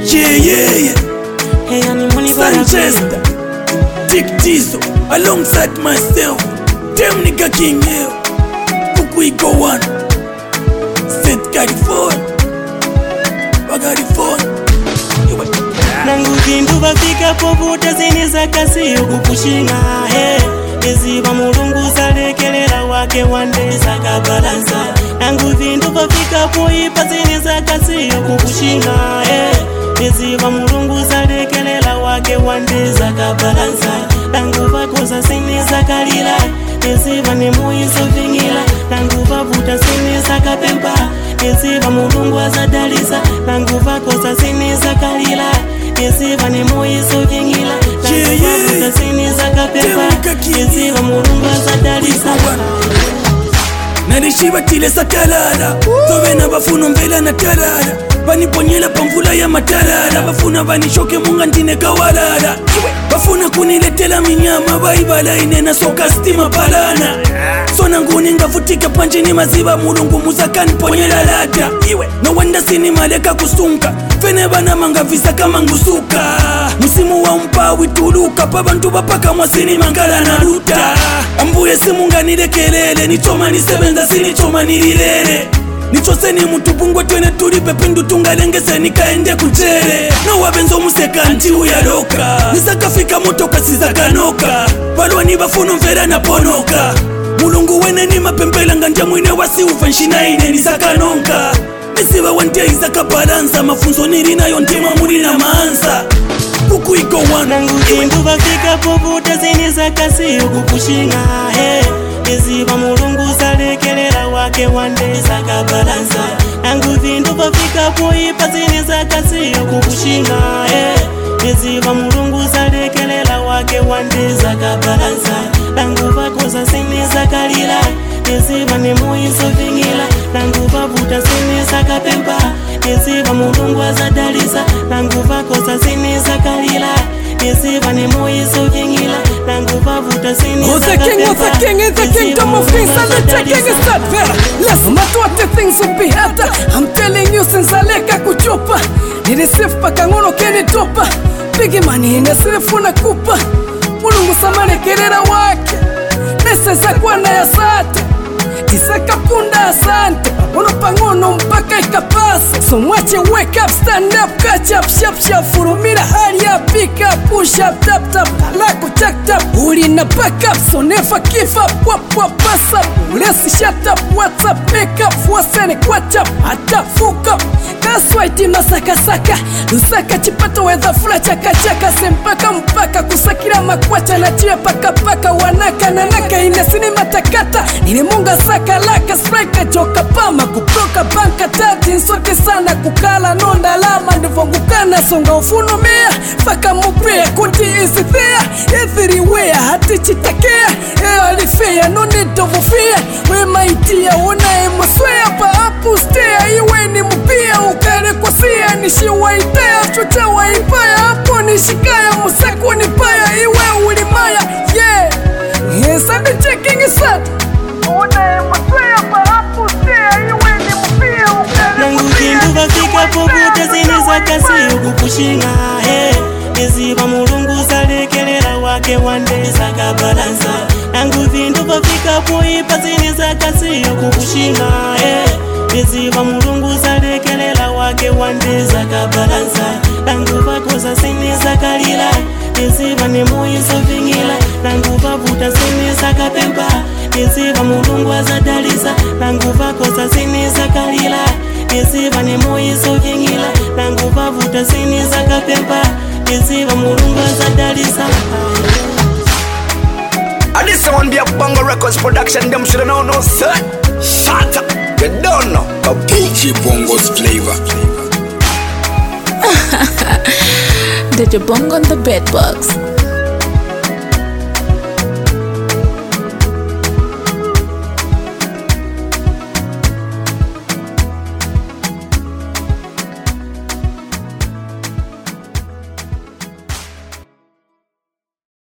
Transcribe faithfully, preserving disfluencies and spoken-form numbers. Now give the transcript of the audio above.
Yeah, yeah, yeah. Hey, I'm money Sanchester, Dick Tizo, alongside myself. Damn nigga King Hill. Kuku go one. Saint California. Bagariphone. Nangu vindu vafika povuta zineza kasi ukukushinga. Hey, eziva mulungu salekelela wake wande saka balanza. Nangu vindu vafika poipa zineza kasi ukukushinga. Hey, eziva mulungu salekelela wake wande saka balanza. Nangu vakosa zineza kalila. Eziva ne moiso vingila. Nangu vavuta zineza kapempa. Eziva mulungu azadaliza. Nangu vakosa zineza kalila. Eziva ne moiso vingila. Nangu vavuta zineza kapempa. Eziva mulungu azadaliza. Narishiba tile satalala. Tobe na bafuno mbela na talala. Baniponyela pamvula ya matalala. Bafuna banishoke munga ntine kawalala. Bafuna kuniletela minyama. Baibala inena soka stima palana. Sona nguni ngafutika panjini maziba. Mulungu musakani ponyela lata. No wanda sini maleka kusunka. Fene bana manga visa kama ngusuka. Musimu wa mpawi tuluka. Pabantu bapaka mwasini mangala na luta. Ambuye simunga nilekelele. Nichoma nisebenza sini choma nililele. Nichose ni mutupungwe twene tulipe pindu tungalengese nikaende kujere. No wabenzo museka nti uyaloka. Nisakafika motoka sizakanoka. Balwa ni bafuno mfera na ponoka. Mulungu wene ni mapembela nganja mwine wasi ufanshina ine nisakanonka. Misiba wante izaka balanza. Mafunzo nilina yontema mulina maanza. Kuku iko wana. Nangu kindu vafika povuta zineza kasi ukukushinga. Hey, eziva mulungu salekelela wake wande saka balanza. Nangu vindu vafika poipa zineza kasi ukukushinga. Hey, eziva mulungu salekelela wake wande saka balanza. Nangu vakosa zineza kalila. Eziva ne moiso vingila. Nangu vavuta zineza kapempa. Eziva mulungu azadaliza. Nangu vakosa zineza kalila. Eziva ne moiso vingila. Nangu vavuta zineza Who's the king, who's the king, is the kingdom of kings and the king is that better. Listen, but what the things will be better. I'm telling you since I leka kuchopa. Nilisif paka ngono keni topa. Bigi mani inasirifu na kupa. Mulungu samane kerera wake. Nese za kwana ya sate. Isaka punda asante. Uno pangono mpaka ikapasa. So mwache wake up, stand up, catch up, sharp sharp. Furumira hurry up, pick up, push up, tap tap. Alako jacked up, uli na back up. So never give up, wap wap, pass up. Let's shut up, what's up, make up. Wasene quatch up, ata fuck up. That's why tima saka saka. Lusaka chipato weza fula chaka chaka. Sempaka mpaka kusakira makwacha. Na chie paka paka wanaka nanaka. Inesini matakata, nini munga saka laka. Striker joka pama kuproka banka tati. Nsoke sana kukala nonda lama. Ndivongukana songa ufuno mea. Faka mupea kuti isi there. Everywhere hati chitakea. Eo alifea no need of fear. We maitia una emoswea pa apu stea. Iwe ni mupia ukare kwa siya. Nishiwa itea chocha wa ipaya. Hapo nishikaya musaku nipaya. Iwe ulimaya yeah. Yes I'm checking his set. Una emoswea pa apu stea. Iwe ni mupia ukare Nangu kindu vafika povuta zineza kasi ukukushinga. Hey, eziva mulungu salekelela wake wande saka balanza. Nangu vindu vafika poipa zineza kasi ukukushinga. Hey, eziva mulungu salekelela wake wande saka balanza. Nangu vakosa zineza kalila. Eziva ne moiso vingila. Nangu vavuta zineza kapempa. Eziva mulungu azadaliza. Nangu vakosa zineza kalila. Eziva ne moiso vingila. Nangu vavuta zineza kapempa. Eziva mulungu azadaliza. And this one be a Bongo Records production. Them should know no sir. Shut up. You don't know. D J Bongo's flavor. D J Bongo on the bedbugs.